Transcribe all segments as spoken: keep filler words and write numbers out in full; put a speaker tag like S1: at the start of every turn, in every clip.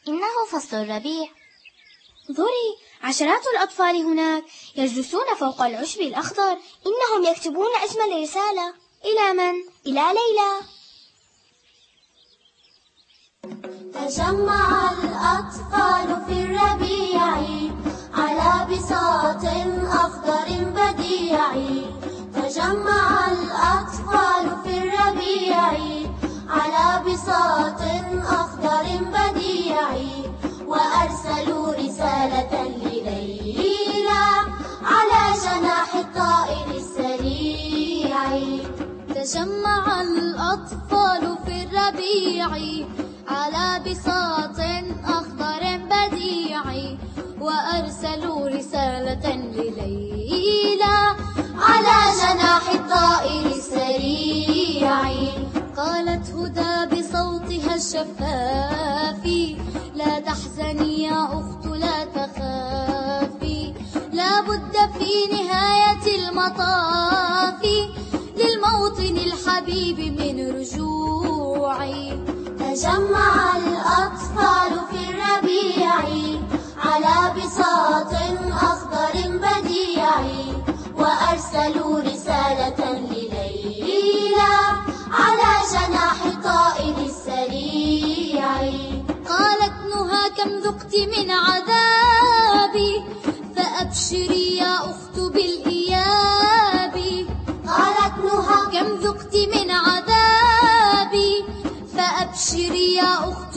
S1: إنه فصل الربيع. انظري، عشرات الأطفال هناك يجلسون فوق العشب الأخضر. إنهم يكتبون أجمل رسالة. إلى من؟ إلى ليلى.
S2: تجمع الأطفال في الربيع على بساط أخضر بديع. تجمع الأطفال في الربيع على بساط أخضر بديع، وأرسلوا رسالة لليلى على جناح الطائر السريع.
S3: تجمع الأطفال في الربيع على بساط أخضر بديع، وأرسلوا رسالة لليلى
S2: على جناح الطائر السريع.
S3: قالت هدى بصوتها الشفاف: لا تحزني يا أخت لا تخافي، لا بد في نهاية المطاف للموطن الحبيب من رجوعي.
S2: تجمع الأطفال في الربيع على بساط أخضر بديع، وأرسلوا رسالة لليلى على جناح الطائر السريع.
S3: قالت نهى: كم ذقت من عذابي، فأبشري يا أخت بالإياب.
S2: قالت نهى:
S3: كم ذقت من عذابي، فأبشري يا أخت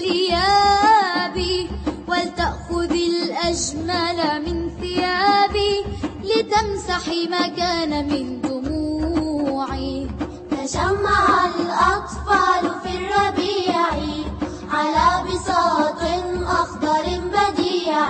S3: بالإياب. ولتأخذي الأجمل من ثيابي، لتمسحي ما كان من دموعي.
S2: تجمع الأطفال في الربيع على بساط أخضر بديع،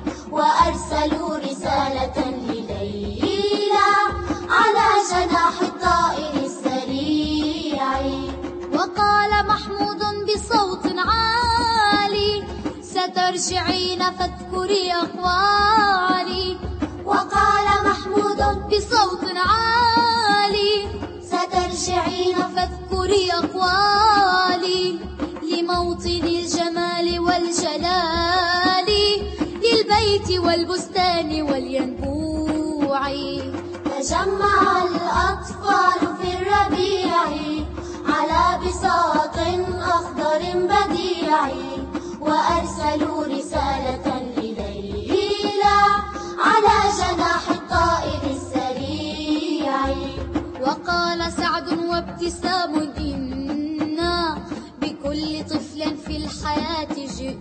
S2: وأرسلوا رسالة لليلى على جناح الطائر السريع.
S3: وقال محمود بصوت عالي: سترجعين فاذكري أقوالي.
S2: وقال محمود
S3: بصوت عالي:
S2: سترجعين
S3: فاذكري أقوالي، لموطن الجمال والجلال، للبيت والبستان والينبوع.
S2: تجمع الأطفال في الربيع على بساط أخضر بديع، وأرسلوا رسالة لليلى على جناح الطائر السريع.
S3: وقال سعد وابتسام: إنا بكل طفل في الحياة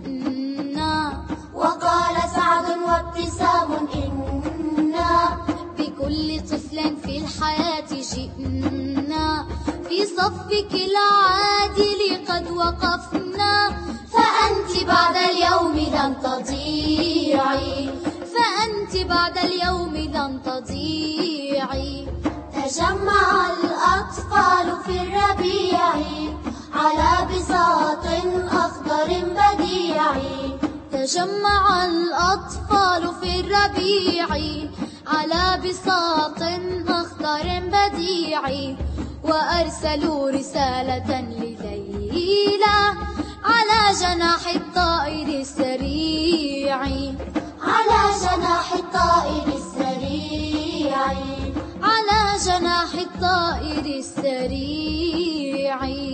S3: جئنا.
S2: وقال سعد وابتسام: إنا
S3: بكل طفل في الحياة جئنا، في صفك العادل قد وقفنا،
S2: فأنت بعد اليوم لن تضيعي،
S3: فأنت بعد اليوم لن تضيعي.
S2: تجمع الأطفال في الربيع على بساط أخضر بديع.
S3: تجمع الأطفال في الربيع على بساط أخضر بديع، وأرسلوا رسالة لليلى على جناح الطائر السريع.
S2: على جناح الطائر السريع.
S3: على جناح الطائر السريع.